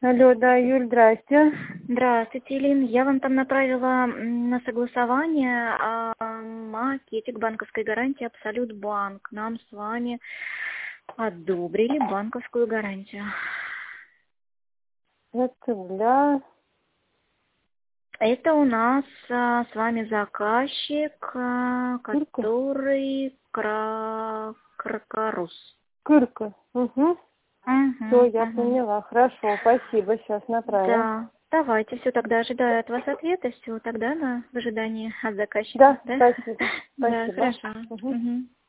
Алло, да, Юль, здрасте. Здравствуйте, Илин. Я вам там направила на согласование макетик банковской гарантии Абсолют Банк. Нам с вами одобрили банковскую гарантию. Это для... Это у нас с вами заказчик, который Кракорус. Кырка. Угу. Все, я Угу. поняла. Хорошо, спасибо. Сейчас направим. Да. Давайте, все, тогда ожидаю от вас ответа, все, тогда в ожидании от заказчика. Да, спасибо. Да, Спасибо. хорошо. Угу. Угу.